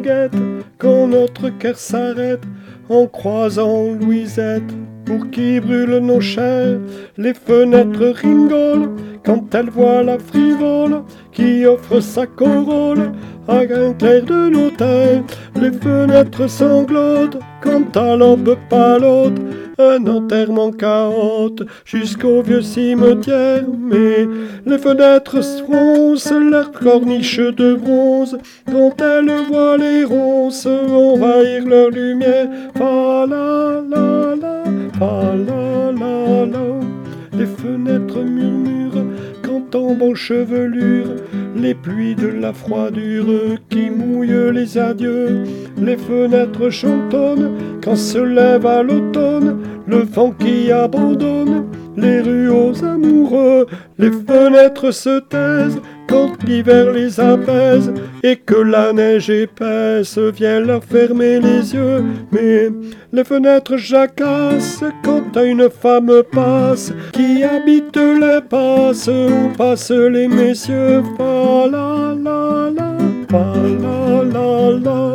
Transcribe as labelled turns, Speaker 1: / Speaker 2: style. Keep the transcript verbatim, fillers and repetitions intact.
Speaker 1: guette quand notre cœur s'arrête en croisant Louisette. Pour qui brûlent nos chairs, les fenêtres rigolent quand elles voient la frivole qui offre sa corolle à un clair de notaire. Les fenêtres sanglotent quand à l'aube palote un enterrement chaote jusqu'au vieux cimetière. Mais les fenêtres froncent leurs corniches de bronze quand elles voient les ronces envahir leur lumière. Fa la la la, fa la la la. Les fenêtres murmurent quand tombent en chevelure les pluies de la froidure qui mouillent les adieux. Les fenêtres chantonnent quand se lève à l'automne le vent qui abandonne les rues aux amoureux. Les fenêtres se taisent quand l'hiver les apaise et que la neige épaisse vient leur fermer les yeux. Mais les fenêtres jacassent quand une femme passe qui habite les passes où passent les messieurs. Fa la la la, fa la la la.